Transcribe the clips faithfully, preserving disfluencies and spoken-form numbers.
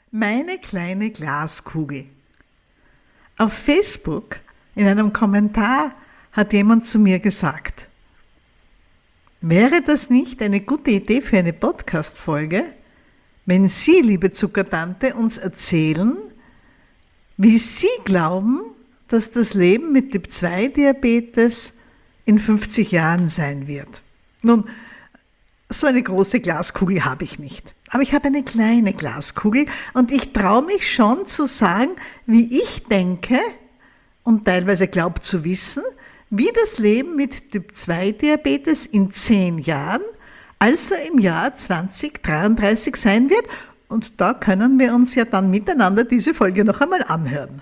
Meine kleine Glaskugel. Auf Facebook in einem Kommentar hat jemand zu mir gesagt, wäre das nicht eine gute Idee für eine Podcast-Folge, wenn Sie, liebe Zuckertante, uns erzählen, wie Sie glauben, dass das Leben mit Typ zwei Diabetes in fünfzig Jahren sein wird? Nun, so eine große Glaskugel habe ich nicht. Aber ich habe eine kleine Glaskugel und ich traue mich schon zu sagen, wie ich denke und teilweise glaube zu wissen, wie das Leben mit Typ zwei Diabetes in zehn Jahren, also im Jahr zwanzig dreiunddreißig sein wird. Und da können wir uns ja dann miteinander diese Folge noch einmal anhören.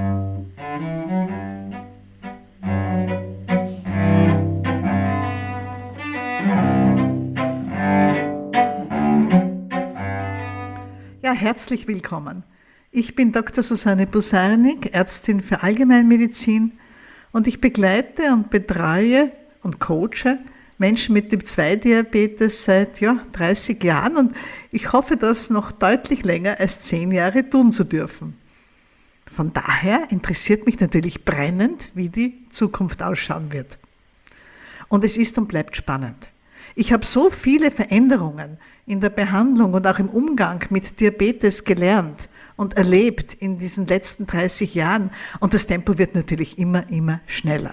Ja, herzlich willkommen. Ich bin Doktor Susanne Busarnik, Ärztin für Allgemeinmedizin und ich begleite und betreue und coache Menschen mit Typ zwei Diabetes seit ja, dreißig Jahren und ich hoffe, das noch deutlich länger als zehn Jahre tun zu dürfen. Von daher interessiert mich natürlich brennend, wie die Zukunft ausschauen wird. Und es ist und bleibt spannend. Ich habe so viele Veränderungen in der Behandlung und auch im Umgang mit Diabetes gelernt und erlebt in diesen letzten dreißig Jahren und das Tempo wird natürlich immer, immer schneller.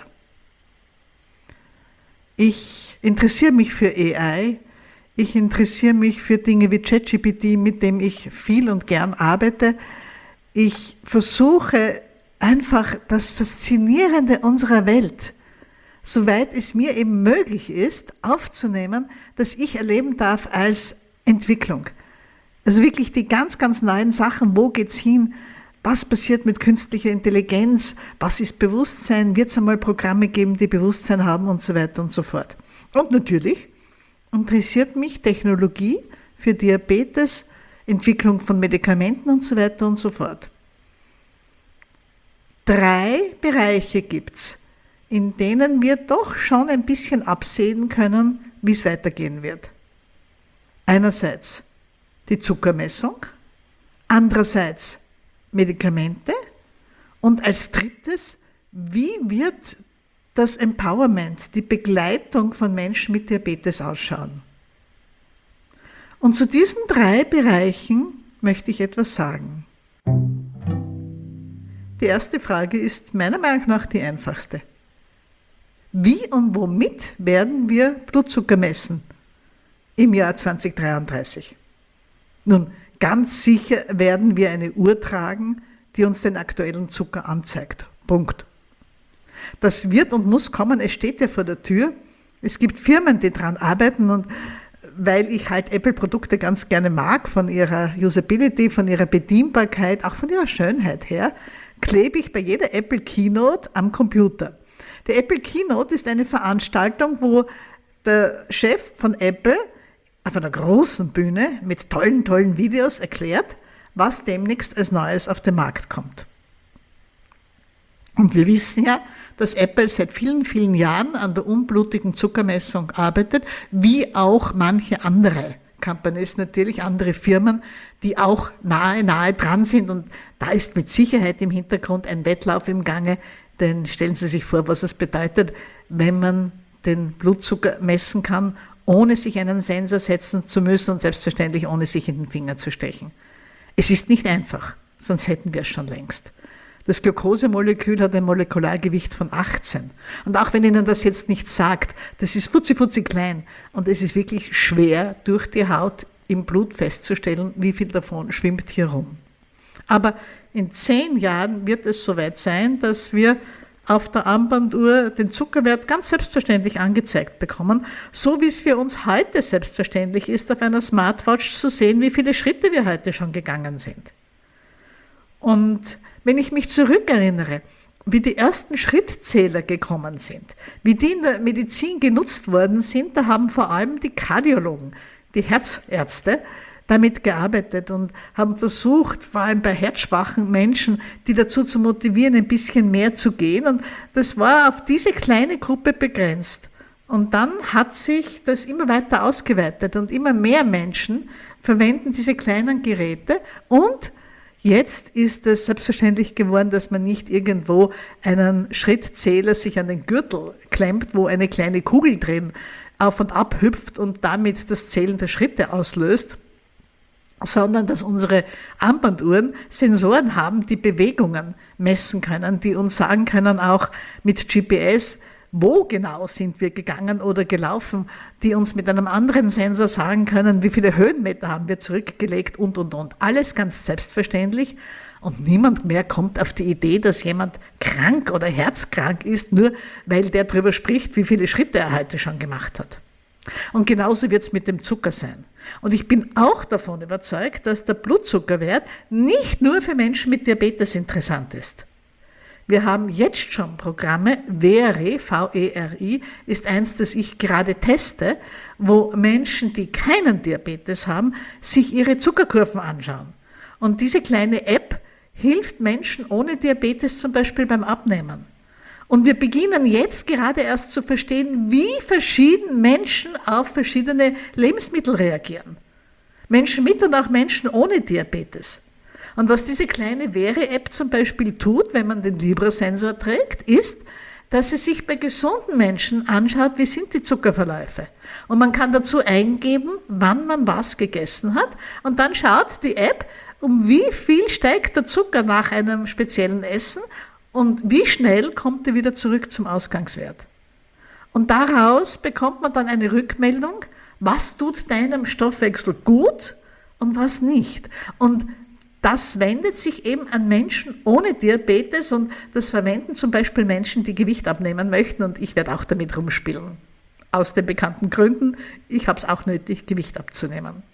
Ich interessiere mich für A I, ich interessiere mich für Dinge wie ChatGPT, mit dem ich viel und gern arbeite. Ich versuche einfach das Faszinierende unserer Welt, soweit es mir eben möglich ist, aufzunehmen, dass ich erleben darf als Entwicklung. Also wirklich die ganz, ganz neuen Sachen, wo geht's hin, was passiert mit künstlicher Intelligenz, was ist Bewusstsein, wird es einmal Programme geben, die Bewusstsein haben und so weiter und so fort. Und natürlich interessiert mich Technologie für Diabetes, Entwicklung von Medikamenten und so weiter und so fort. Drei Bereiche gibt's, in denen wir doch schon ein bisschen absehen können, wie es weitergehen wird. Einerseits die Zuckermessung, andererseits Medikamente und als drittes, wie wird das Empowerment, die Begleitung von Menschen mit Diabetes ausschauen? Und zu diesen drei Bereichen möchte ich etwas sagen. Die erste Frage ist meiner Meinung nach die einfachste. Wie und womit werden wir Blutzucker messen im Jahr zwanzig dreiunddreißig? Nun, ganz sicher werden wir eine Uhr tragen, die uns den aktuellen Zucker anzeigt. Punkt. Das wird und muss kommen, es steht ja vor der Tür. Es gibt Firmen, die daran arbeiten und weil ich halt Apple-Produkte ganz gerne mag, von ihrer Usability, von ihrer Bedienbarkeit, auch von ihrer Schönheit her, klebe ich bei jeder Apple Keynote am Computer. Die Apple Keynote ist eine Veranstaltung, wo der Chef von Apple auf einer großen Bühne mit tollen, tollen Videos erklärt, was demnächst als Neues auf den Markt kommt. Und wir wissen ja, dass Apple seit vielen, vielen Jahren an der unblutigen Zuckermessung arbeitet, wie auch manche andere Companies, natürlich andere Firmen, die auch nahe, nahe dran sind. Und da ist mit Sicherheit im Hintergrund ein Wettlauf im Gange, denn stellen Sie sich vor, was es bedeutet, wenn man den Blutzucker messen kann, ohne sich einen Sensor setzen zu müssen und selbstverständlich ohne sich in den Finger zu stechen. Es ist nicht einfach, sonst hätten wir es schon längst. Das Glukosemolekül hat ein Molekulargewicht von achtzehn. Und auch wenn Ihnen das jetzt nicht sagt, das ist futzi-futzi klein und es ist wirklich schwer, durch die Haut im Blut festzustellen, wie viel davon schwimmt hier rum. Aber in zehn Jahren wird es soweit sein, dass wir auf der Armbanduhr den Zuckerwert ganz selbstverständlich angezeigt bekommen, so wie es für uns heute selbstverständlich ist, auf einer Smartwatch zu sehen, wie viele Schritte wir heute schon gegangen sind. Und wenn ich mich zurückerinnere, wie die ersten Schrittzähler gekommen sind, wie die in der Medizin genutzt worden sind, da haben vor allem die Kardiologen, die Herzärzte, damit gearbeitet und haben versucht, vor allem bei herzschwachen Menschen, die dazu zu motivieren, ein bisschen mehr zu gehen. Und das war auf diese kleine Gruppe begrenzt. Und dann hat sich das immer weiter ausgeweitet und immer mehr Menschen verwenden diese kleinen Geräte und Jetzt ist es selbstverständlich geworden, dass man nicht irgendwo einen Schrittzähler sich an den Gürtel klemmt, wo eine kleine Kugel drin auf und ab hüpft und damit das Zählen der Schritte auslöst, sondern dass unsere Armbanduhren Sensoren haben, die Bewegungen messen können, die uns sagen können, auch mit G P S, wo genau sind wir gegangen oder gelaufen, die uns mit einem anderen Sensor sagen können, wie viele Höhenmeter haben wir zurückgelegt und, und, und. Alles ganz selbstverständlich und niemand mehr kommt auf die Idee, dass jemand krank oder herzkrank ist, nur weil der darüber spricht, wie viele Schritte er heute schon gemacht hat. Und genauso wird es mit dem Zucker sein. Und ich bin auch davon überzeugt, dass der Blutzuckerwert nicht nur für Menschen mit Diabetes interessant ist. Wir haben jetzt schon Programme, Veri, V E R I, ist eins, das ich gerade teste, wo Menschen, die keinen Diabetes haben, sich ihre Zuckerkurven anschauen. Und diese kleine App hilft Menschen ohne Diabetes zum Beispiel beim Abnehmen. Und wir beginnen jetzt gerade erst zu verstehen, wie verschieden Menschen auf verschiedene Lebensmittel reagieren. Menschen mit und auch Menschen ohne Diabetes. Und was diese kleine Veri-App zum Beispiel tut, wenn man den Libra-Sensor trägt, ist, dass sie sich bei gesunden Menschen anschaut, wie sind die Zuckerverläufe. Und man kann dazu eingeben, wann man was gegessen hat. Und dann schaut die App, um wie viel steigt der Zucker nach einem speziellen Essen und wie schnell kommt er wieder zurück zum Ausgangswert. Und daraus bekommt man dann eine Rückmeldung, was tut deinem Stoffwechsel gut und was nicht. Und das wendet sich eben an Menschen ohne Diabetes und das verwenden zum Beispiel Menschen, die Gewicht abnehmen möchten und ich werde auch damit rumspielen. Aus den bekannten Gründen, ich habe es auch nötig, Gewicht abzunehmen.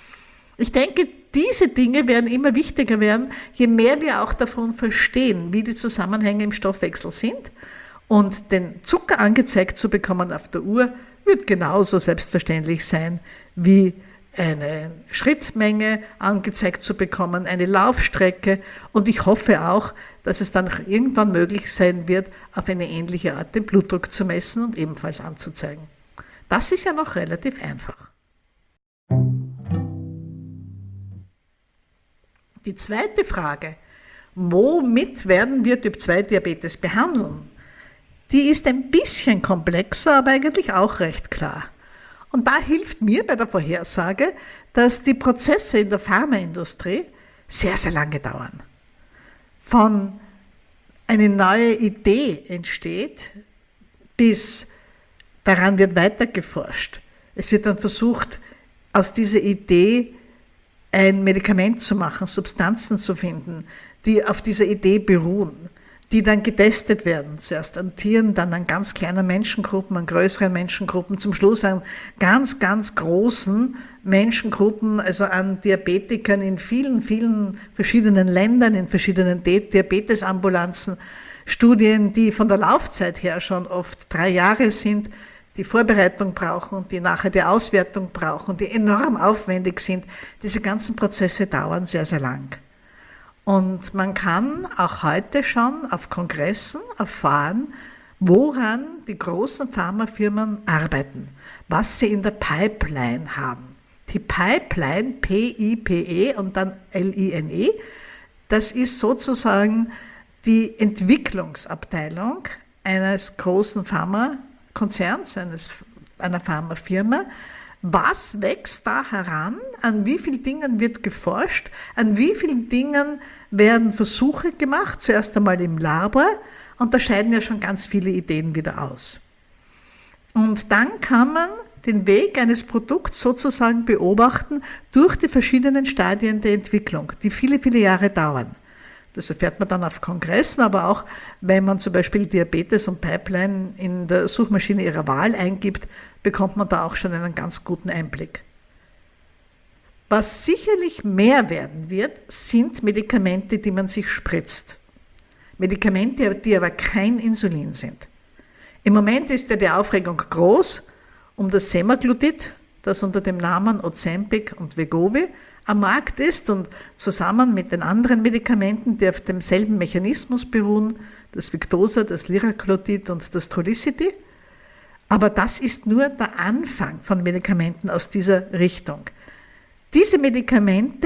Ich denke, diese Dinge werden immer wichtiger werden, je mehr wir auch davon verstehen, wie die Zusammenhänge im Stoffwechsel sind. Und den Zucker angezeigt zu bekommen auf der Uhr, wird genauso selbstverständlich sein, wie eine Schrittmenge angezeigt zu bekommen, eine Laufstrecke. Und ich hoffe auch, dass es dann irgendwann möglich sein wird, auf eine ähnliche Art den Blutdruck zu messen und ebenfalls anzuzeigen. Das ist ja noch relativ einfach. Die zweite Frage, womit werden wir Typ zwei Diabetes behandeln? Die ist ein bisschen komplexer, aber eigentlich auch recht klar. Und da hilft mir bei der Vorhersage, dass die Prozesse in der Pharmaindustrie sehr, sehr lange dauern. Von eine neue Idee entsteht, bis daran wird weiter geforscht. Es wird dann versucht, aus dieser Idee ein Medikament zu machen, Substanzen zu finden, die auf dieser Idee beruhen, die dann getestet werden, zuerst an Tieren, dann an ganz kleinen Menschengruppen, an größeren Menschengruppen, zum Schluss an ganz, ganz großen Menschengruppen, also an Diabetikern in vielen, vielen verschiedenen Ländern, in verschiedenen Diabetesambulanzen, Studien, die von der Laufzeit her schon oft drei Jahre sind, die Vorbereitung brauchen und die nachher die Auswertung brauchen, die enorm aufwendig sind. Diese ganzen Prozesse dauern sehr, sehr lang. Und man kann auch heute schon auf Kongressen erfahren, woran die großen Pharmafirmen arbeiten, was sie in der Pipeline haben. Die Pipeline, P I P E und dann L I N E, das ist sozusagen die Entwicklungsabteilung eines großen Pharmakonzerns, eines, einer Pharmafirma. Was wächst da heran? An wie vielen Dingen wird geforscht? An wie vielen Dingen werden Versuche gemacht? Zuerst einmal im Labor und da scheiden ja schon ganz viele Ideen wieder aus. Und dann kann man den Weg eines Produkts sozusagen beobachten durch die verschiedenen Stadien der Entwicklung, die viele, viele Jahre dauern. Das erfährt man dann auf Kongressen, aber auch wenn man zum Beispiel Diabetes und Pipeline in der Suchmaschine ihrer Wahl eingibt, bekommt man da auch schon einen ganz guten Einblick. Was sicherlich mehr werden wird, sind Medikamente, die man sich spritzt. Medikamente, die aber kein Insulin sind. Im Moment ist ja die Aufregung groß um das Semaglutid, das unter dem Namen Ozempic und Wegovy am Markt ist und zusammen mit den anderen Medikamenten, die auf demselben Mechanismus beruhen, das Victoza, das Liraglutid und das Trulicity. Aber das ist nur der Anfang von Medikamenten aus dieser Richtung. Diese Medikamente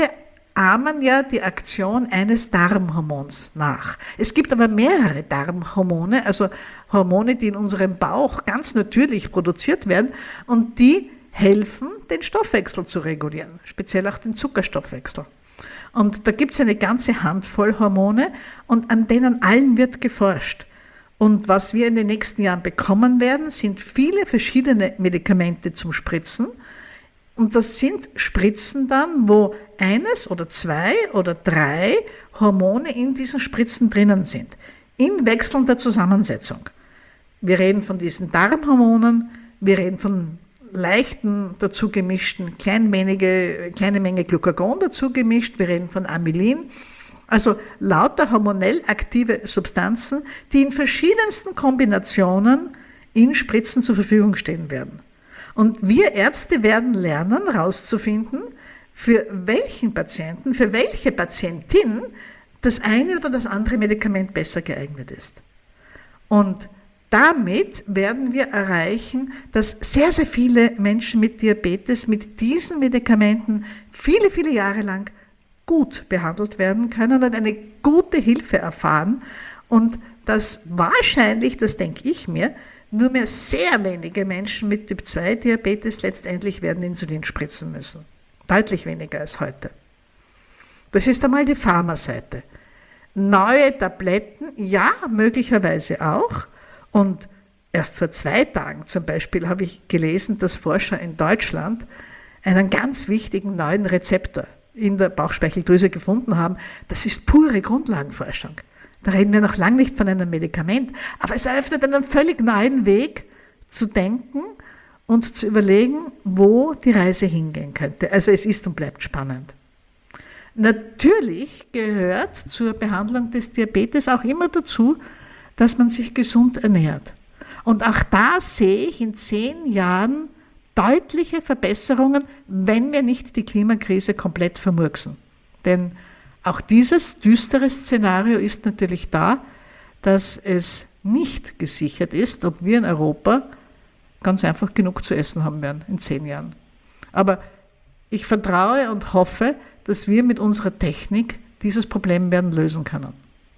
ahmen ja die Aktion eines Darmhormons nach. Es gibt aber mehrere Darmhormone, also Hormone, die in unserem Bauch ganz natürlich produziert werden und die helfen, den Stoffwechsel zu regulieren, speziell auch den Zuckerstoffwechsel. Und da gibt es eine ganze Handvoll Hormone und an denen allen wird geforscht. Und was wir in den nächsten Jahren bekommen werden, sind viele verschiedene Medikamente zum Spritzen. Und das sind Spritzen dann, wo eines oder zwei oder drei Hormone in diesen Spritzen drinnen sind, in wechselnder Zusammensetzung. Wir reden von diesen Darmhormonen, wir reden von leichten dazu gemischten, klein wenige, kleine Menge Glucagon dazu gemischt, wir reden von Amylin, also lauter hormonell aktive Substanzen, die in verschiedensten Kombinationen in Spritzen zur Verfügung stehen werden. Und wir Ärzte werden lernen, herauszufinden, für welchen Patienten, für welche Patientin das eine oder das andere Medikament besser geeignet ist. Und damit werden wir erreichen, dass sehr, sehr viele Menschen mit Diabetes mit diesen Medikamenten viele, viele Jahre lang gut behandelt werden können und eine gute Hilfe erfahren und dass wahrscheinlich, das denke ich mir, nur mehr sehr wenige Menschen mit Typ zwei Diabetes letztendlich werden Insulin spritzen müssen. Deutlich weniger als heute. Das ist einmal die Pharmaseite. Neue Tabletten, ja, möglicherweise auch. Und erst vor zwei Tagen zum Beispiel habe ich gelesen, dass Forscher in Deutschland einen ganz wichtigen neuen Rezeptor in der Bauchspeicheldrüse gefunden haben. Das ist pure Grundlagenforschung. Da reden wir noch lange nicht von einem Medikament, aber es eröffnet einen völlig neuen Weg zu denken und zu überlegen, wo die Reise hingehen könnte. Also es ist und bleibt spannend. Natürlich gehört zur Behandlung des Diabetes auch immer dazu, dass man sich gesund ernährt. Und auch da sehe ich in zehn Jahren deutliche Verbesserungen, wenn wir nicht die Klimakrise komplett vermurksen. Denn auch dieses düstere Szenario ist natürlich da, dass es nicht gesichert ist, ob wir in Europa ganz einfach genug zu essen haben werden in zehn Jahren. Aber ich vertraue und hoffe, dass wir mit unserer Technik dieses Problem werden lösen können.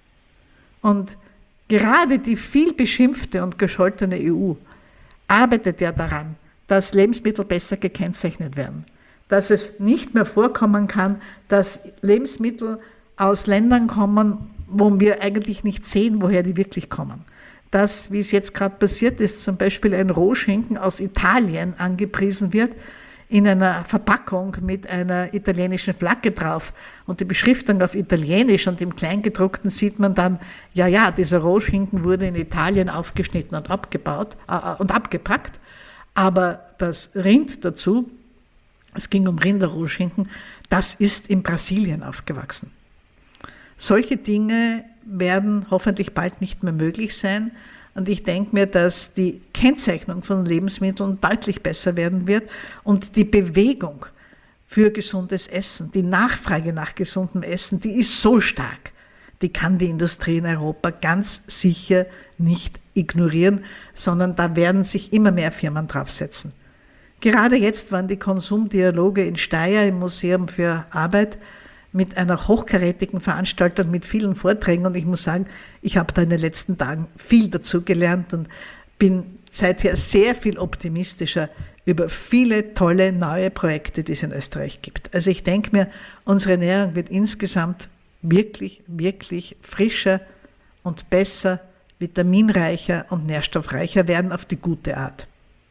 Und gerade die viel beschimpfte und gescholtene E U arbeitet ja daran, dass Lebensmittel besser gekennzeichnet werden. Dass es nicht mehr vorkommen kann, dass Lebensmittel aus Ländern kommen, wo wir eigentlich nicht sehen, woher die wirklich kommen. Dass, wie es jetzt gerade passiert ist, zum Beispiel ein Rohschinken aus Italien angepriesen wird, in einer Verpackung mit einer italienischen Flagge drauf und die Beschriftung auf Italienisch und im Kleingedruckten sieht man dann, ja, ja, dieser Rohschinken wurde in Italien aufgeschnitten und abgebaut äh, und abgepackt, aber das Rind dazu, es ging um Rinderrohschinken, das ist in Brasilien aufgewachsen. Solche Dinge werden hoffentlich bald nicht mehr möglich sein. Und ich denke mir, dass die Kennzeichnung von Lebensmitteln deutlich besser werden wird und die Bewegung für gesundes Essen, die Nachfrage nach gesundem Essen, die ist so stark. Die kann die Industrie in Europa ganz sicher nicht ignorieren, sondern da werden sich immer mehr Firmen draufsetzen. Gerade jetzt waren die Konsumdialoge in Steyr im Museum für Arbeit mit einer hochkarätigen Veranstaltung mit vielen Vorträgen und ich muss sagen, ich habe da in den letzten Tagen viel dazu gelernt und bin seither sehr viel optimistischer über viele tolle neue Projekte, die es in Österreich gibt. Also ich denke mir, unsere Ernährung wird insgesamt wirklich, wirklich frischer und besser, vitaminreicher und nährstoffreicher werden auf die gute Art.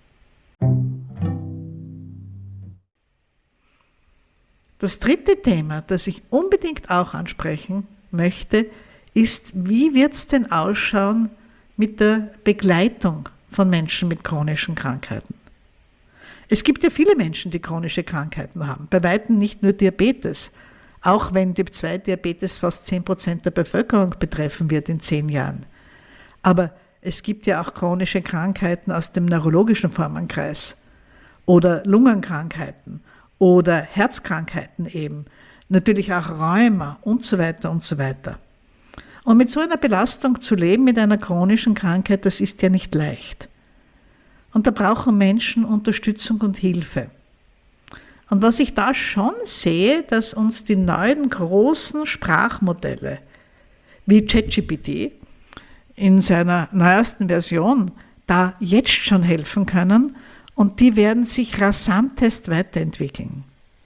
Das dritte Thema, das ich unbedingt auch ansprechen möchte, ist, wie wird es denn ausschauen mit der Begleitung von Menschen mit chronischen Krankheiten? Es gibt ja viele Menschen, die chronische Krankheiten haben, bei weitem nicht nur Diabetes, auch wenn Typ zwei Diabetes fast zehn Prozent der Bevölkerung betreffen wird in zehn Jahren. Aber es gibt ja auch chronische Krankheiten aus dem neurologischen Formenkreis oder Lungenkrankheiten oder Herzkrankheiten eben, natürlich auch Rheuma und so weiter und so weiter. Und mit so einer Belastung zu leben, mit einer chronischen Krankheit, das ist ja nicht leicht. Und da brauchen Menschen Unterstützung und Hilfe. Und was ich da schon sehe, dass uns die neuen großen Sprachmodelle wie ChatGPT in seiner neuesten Version da jetzt schon helfen können und die werden sich rasantest weiterentwickeln.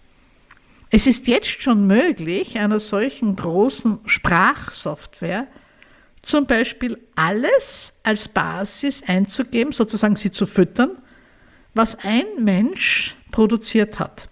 Es ist jetzt schon möglich, einer solchen großen Sprachsoftware zum Beispiel alles als Basis einzugeben, sozusagen sie zu füttern, was ein Mensch produziert hat.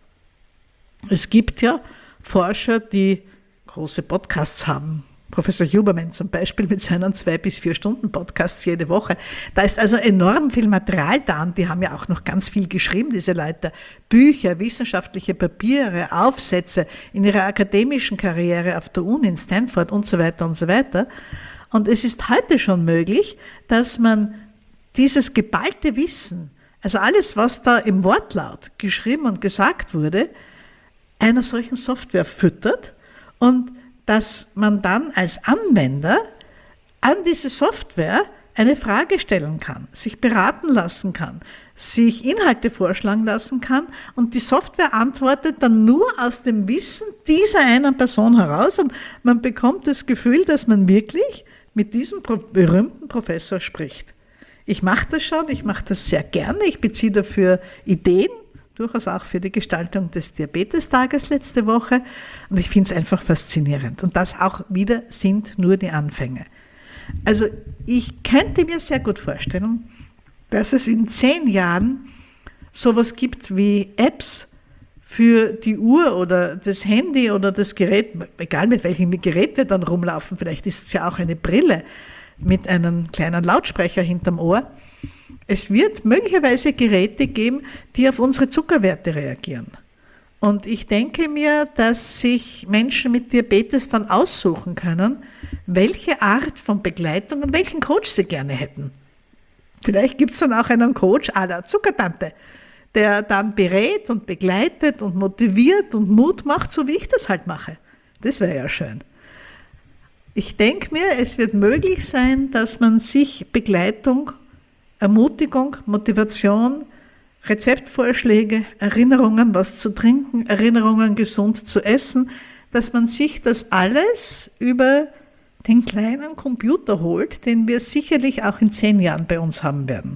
Es gibt ja Forscher, die große Podcasts haben. Professor Huberman zum Beispiel mit seinen zwei bis vier Stunden Podcasts jede Woche. Da ist also enorm viel Material da und die haben ja auch noch ganz viel geschrieben, diese Leute. Bücher, wissenschaftliche Papiere, Aufsätze in ihrer akademischen Karriere auf der Uni in Stanford und so weiter und so weiter. Und es ist heute schon möglich, dass man dieses geballte Wissen, also alles, was da im Wortlaut geschrieben und gesagt wurde, einer solchen Software füttert und dass man dann als Anwender an diese Software eine Frage stellen kann, sich beraten lassen kann, sich Inhalte vorschlagen lassen kann und die Software antwortet dann nur aus dem Wissen dieser einen Person heraus und man bekommt das Gefühl, dass man wirklich mit diesem berühmten Professor spricht. Ich mache das schon, ich mache das sehr gerne, ich beziehe dafür Ideen, durchaus auch für die Gestaltung des Diabetestages letzte Woche. Und ich finde es einfach faszinierend. Und das auch wieder sind nur die Anfänge. Also ich könnte mir sehr gut vorstellen, dass es in zehn Jahren sowas gibt wie Apps für die Uhr oder das Handy oder das Gerät, egal mit welchem Gerät wir dann rumlaufen, vielleicht ist es ja auch eine Brille mit einem kleinen Lautsprecher hinterm Ohr. Es wird möglicherweise Geräte geben, die auf unsere Zuckerwerte reagieren. Und ich denke mir, dass sich Menschen mit Diabetes dann aussuchen können, welche Art von Begleitung und welchen Coach sie gerne hätten. Vielleicht gibt es dann auch einen Coach à la Zuckertante, der dann berät und begleitet und motiviert und Mut macht, so wie ich das halt mache. Das wäre ja schön. Ich denke mir, es wird möglich sein, dass man sich Begleitung, Ermutigung, Motivation, Rezeptvorschläge, Erinnerungen, was zu trinken, Erinnerungen, gesund zu essen, dass man sich das alles über den kleinen Computer holt, den wir sicherlich auch in zehn Jahren bei uns haben werden.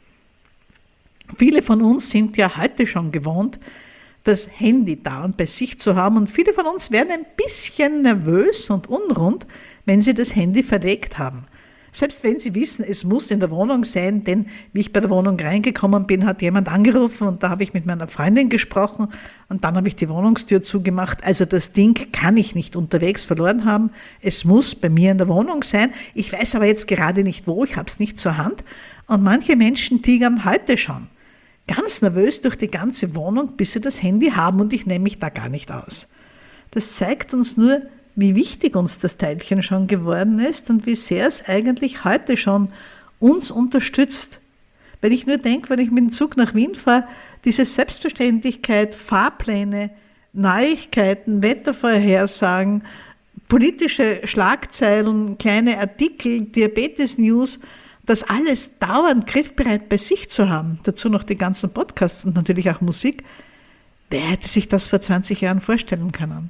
Viele von uns sind ja heute schon gewohnt, das Handy dauernd bei sich zu haben und viele von uns werden ein bisschen nervös und unrund, wenn sie das Handy verlegt haben. Selbst wenn sie wissen, es muss in der Wohnung sein, denn wie ich bei der Wohnung reingekommen bin, hat jemand angerufen und da habe ich mit meiner Freundin gesprochen und dann habe ich die Wohnungstür zugemacht. Also das Ding kann ich nicht unterwegs verloren haben. Es muss bei mir in der Wohnung sein. Ich weiß aber jetzt gerade nicht wo, ich habe es nicht zur Hand. Und manche Menschen tigern heute schon ganz nervös durch die ganze Wohnung, bis sie das Handy haben und ich nehme mich da gar nicht aus. Das zeigt uns nur, wie wichtig uns das Teilchen schon geworden ist und wie sehr es eigentlich heute schon uns unterstützt. Wenn ich nur denke, wenn ich mit dem Zug nach Wien fahre, diese Selbstverständlichkeit, Fahrpläne, Neuigkeiten, Wettervorhersagen, politische Schlagzeilen, kleine Artikel, Diabetes-News, das alles dauernd griffbereit bei sich zu haben, dazu noch die ganzen Podcasts und natürlich auch Musik, wer hätte sich das vor zwanzig Jahren vorstellen können?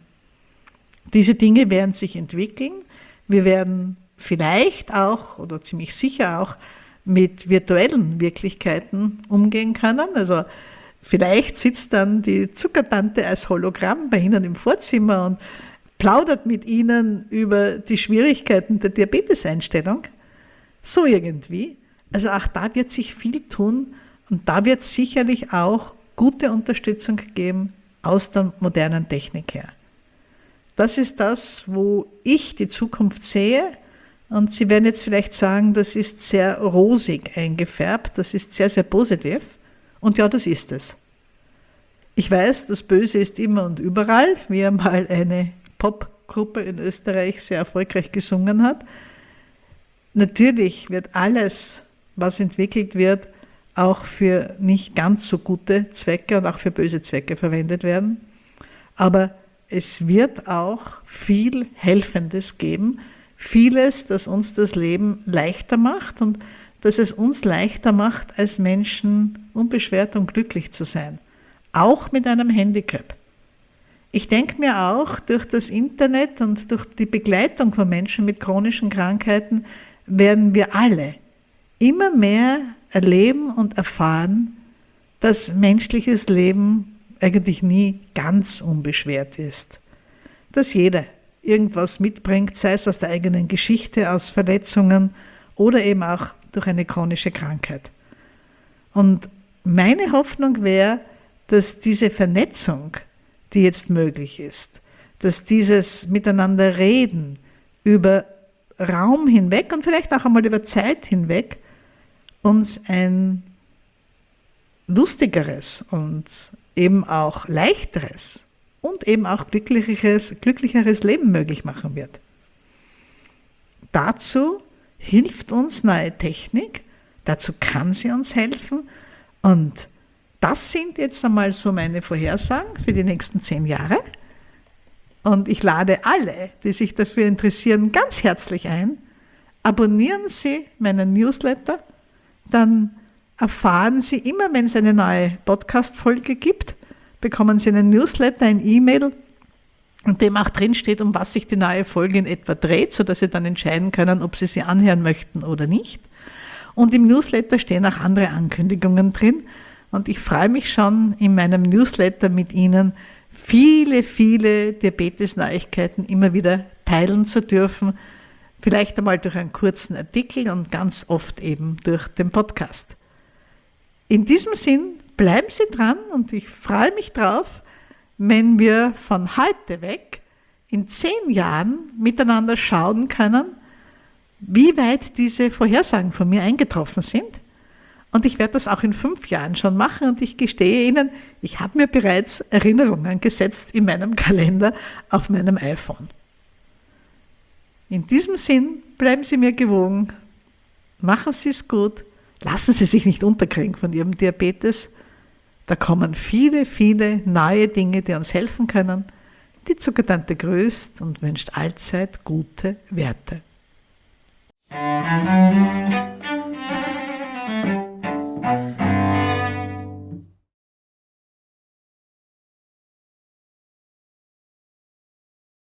Diese Dinge werden sich entwickeln. Wir werden vielleicht auch oder ziemlich sicher auch mit virtuellen Wirklichkeiten umgehen können. Also vielleicht sitzt dann die Zuckertante als Hologramm bei Ihnen im Vorzimmer und plaudert mit Ihnen über die Schwierigkeiten der Diabeteseinstellung. So irgendwie. Also auch da wird sich viel tun und da wird es sicherlich auch gute Unterstützung geben aus der modernen Technik her. Das ist das, wo ich die Zukunft sehe. Und Sie werden jetzt vielleicht sagen, das ist sehr rosig eingefärbt, das ist sehr, sehr positiv. Und ja, das ist es. Ich weiß, das Böse ist immer und überall, wie einmal eine Popgruppe in Österreich sehr erfolgreich gesungen hat. Natürlich wird alles, was entwickelt wird, auch für nicht ganz so gute Zwecke und auch für böse Zwecke verwendet werden. Aber es wird auch viel Helfendes geben, vieles, das uns das Leben leichter macht und das es uns leichter macht, als Menschen unbeschwert und glücklich zu sein. auch mit einem Handicap. Ich denke mir auch, durch das Internet und durch die Begleitung von Menschen mit chronischen Krankheiten werden wir alle immer mehr erleben und erfahren, dass menschliches Leben eigentlich nie ganz unbeschwert ist. Dass jeder irgendwas mitbringt, sei es aus der eigenen Geschichte, aus Verletzungen oder eben auch durch eine chronische Krankheit. Und meine Hoffnung wäre, dass diese Vernetzung, die jetzt möglich ist, dass dieses Miteinander reden über Raum hinweg und vielleicht auch einmal über Zeit hinweg uns ein lustigeres und eben auch leichteres und eben auch glücklicheres, glücklicheres Leben möglich machen wird. Dazu hilft uns neue Technik, dazu kann sie uns helfen und das sind jetzt einmal so meine Vorhersagen für die nächsten zehn Jahre. Und ich lade alle, die sich dafür interessieren, ganz herzlich ein. Abonnieren Sie meinen Newsletter, dann erfahren Sie immer, wenn es eine neue Podcast-Folge gibt, bekommen Sie einen Newsletter, ein E-Mail, in dem auch drin steht, um was sich die neue Folge in etwa dreht, sodass Sie dann entscheiden können, ob Sie sie anhören möchten oder nicht. Und im Newsletter stehen auch andere Ankündigungen drin. Und ich freue mich schon, in meinem Newsletter mit Ihnen viele, viele Diabetes-Neuigkeiten immer wieder teilen zu dürfen. Vielleicht einmal durch einen kurzen Artikel und ganz oft eben durch den Podcast. In diesem Sinn, bleiben Sie dran und ich freue mich drauf, wenn wir von heute weg in zehn Jahren miteinander schauen können, wie weit diese Vorhersagen von mir eingetroffen sind. Und ich werde das auch in fünf Jahren schon machen und ich gestehe Ihnen, ich habe mir bereits Erinnerungen gesetzt in meinem Kalender auf meinem iPhone. In diesem Sinn, bleiben Sie mir gewogen, machen Sie es gut, lassen Sie sich nicht unterkriegen von Ihrem Diabetes. Da kommen viele, viele neue Dinge, die uns helfen können. Die Zuckertante grüßt und wünscht allzeit gute Werte.